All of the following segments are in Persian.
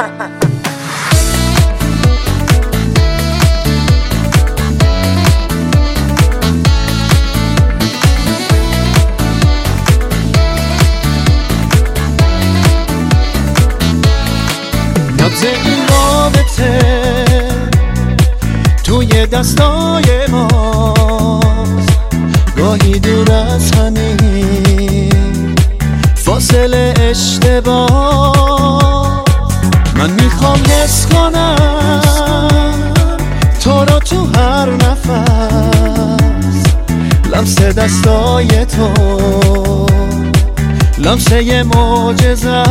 نبض این رابطه توی دستای ماست، گاهی دور از همین فاصله اشتباه. من میخوام حس کنم تو رو تو هر نفس، لمس دستای تو لمسه معجزه.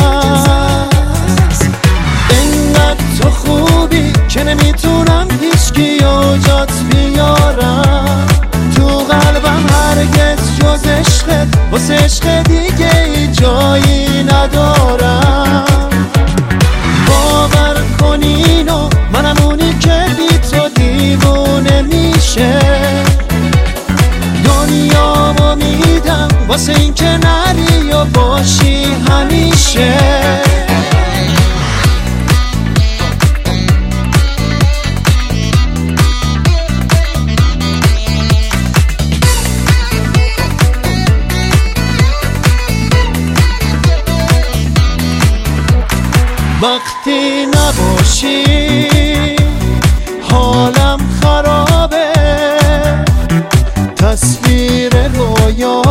اینقدر تو خوبی که نمیتونم هیچکیو جات بیارم تو قلبم، هرگز جز عشقت واسه عشق دیگه ای جایی ندارم. باور کن اینو، منم اونی که بی تو دیوونه میشه. دنیامو میدم واسه این که نری و باشی همیشه. وقتی نباشی حالم خرابه، تصویر رویا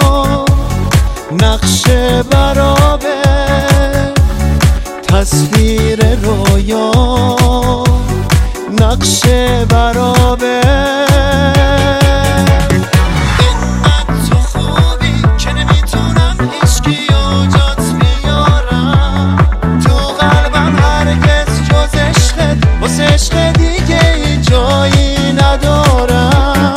نقش برابه، تصویر رویا نقش برابه. عشق دیگه جایی ندارم.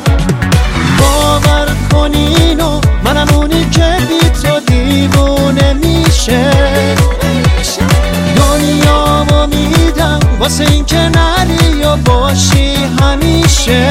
باور کن اینو، منم اونی که بی تو دیوونه میشه. دنیامو میدم واسه این که نری و باشی همیشه.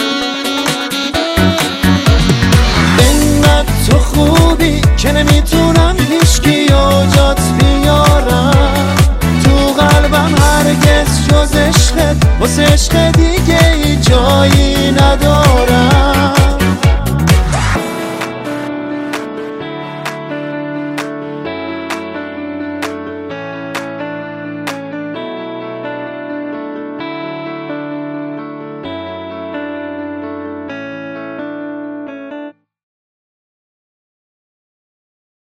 که نمیتونم